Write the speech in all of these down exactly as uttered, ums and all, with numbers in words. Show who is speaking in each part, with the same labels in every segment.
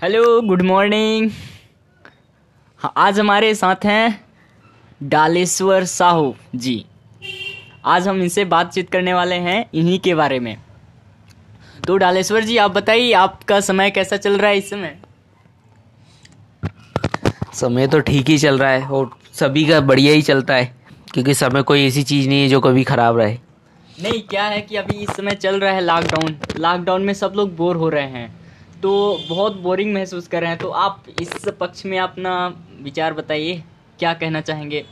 Speaker 1: Hello, good morning. हाँ, आज हमारे साथ हैं डालेश्वर साहू जी। आज हम इनसे बातचीत करने वाले हैं इन्हीं के बारे में। तो डालेश्वर जी, आप बताइए, आपका समय कैसा चल रहा है इस समय?
Speaker 2: समय तो ठीक ही चल रहा है और सभी का बढ़िया ही चलता है, क्योंकि समय कोई ऐसी चीज़ नहीं है जो कभी ख़राब रहे।
Speaker 1: नहीं, क्या है कि अभी इस समय चल रहा है लॉकडाउन। लॉकडाउन में सब लोग बोर हो रहे हैं, तो बहुत बोरिंग महसूस कर रहे हैं। तो आप इस पक्ष में अपना विचार बताइए, क्या कहना चाहेंगे?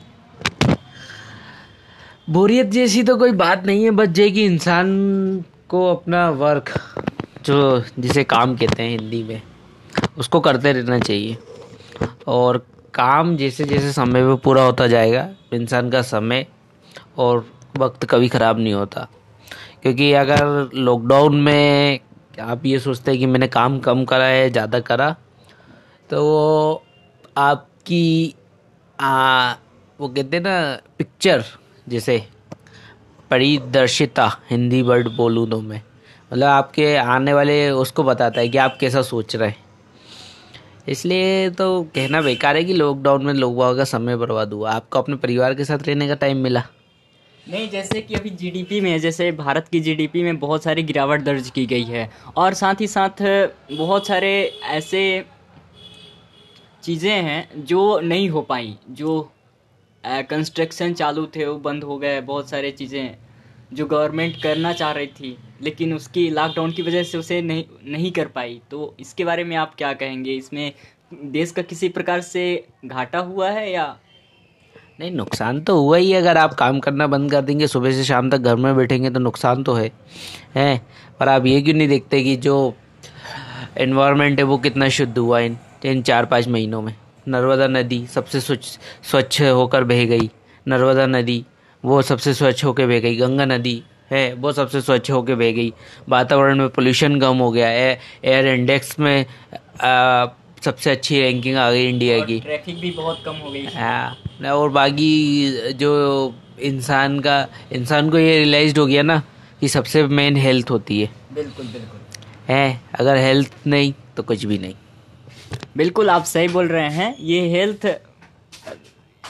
Speaker 2: बोरियत जैसी तो कोई बात नहीं है, बस ये कि इंसान को अपना वर्क, जो जिसे काम कहते हैं हिंदी में, उसको करते रहना चाहिए। और काम जैसे जैसे समय पे पूरा होता जाएगा, इंसान का समय और वक्त कभी ख़राब नहीं होता। क्योंकि अगर लॉकडाउन में आप ये सोचते हैं कि मैंने काम कम करा है, ज़्यादा करा, तो वो आपकी आ, वो कहते हैं ना, पिक्चर जैसे परिदर्शिता, हिंदी वर्ड बोलूँ तो मैं, मतलब आपके आने वाले उसको बताता है कि आप कैसा सोच रहे हैं। इसलिए तो कहना बेकार है कि लॉकडाउन में लोगों का समय बर्बाद हुआ। आपको अपने परिवार के साथ रहने का टाइम मिला।
Speaker 1: नहीं, जैसे कि अभी जीडीपी में, जैसे भारत की जीडीपी में बहुत सारी गिरावट दर्ज की गई है, और साथ ही साथ बहुत सारे ऐसे चीज़ें हैं जो नहीं हो पाई। जो कंस्ट्रक्शन चालू थे वो बंद हो गए। बहुत सारे चीज़ें जो गवर्नमेंट करना चाह रही थी, लेकिन उसकी लॉकडाउन की वजह से उसे नहीं नहीं कर पाई। तो इसके बारे में आप क्या कहेंगे? इसमें देश का किसी प्रकार से घाटा हुआ है या?
Speaker 2: नहीं, नुकसान तो हुआ ही है। अगर आप काम करना बंद कर देंगे, सुबह से शाम तक घर में बैठेंगे, तो नुकसान तो है हैं। पर आप ये क्यों नहीं देखते कि जो एनवायरनमेंट है वो कितना शुद्ध हुआ इन इन चार पाँच महीनों में। नर्मदा नदी सबसे स्वच्छ स्वच्छ होकर बह गई। नर्मदा नदी वो सबसे स्वच्छ होकर बह गई। गंगा नदी है वो सबसे स्वच्छ होकर बह गई। वातावरण में पोल्यूशन कम हो गया है। एयर इंडेक्स में आ, सबसे अच्छी रैंकिंग आ गई इंडिया
Speaker 1: और
Speaker 2: की।
Speaker 1: ट्रैफिक भी बहुत कम हो गई।
Speaker 2: हाँ, और बाकी जो इंसान का इंसान को ये रियलाइज्ड हो गया ना कि सबसे मेन हेल्थ होती है
Speaker 1: बिल्कुल बिल्कुल।
Speaker 2: है। अगर हेल्थ नहीं तो कुछ भी नहीं।
Speaker 1: बिल्कुल आप सही बोल रहे हैं। ये हेल्थ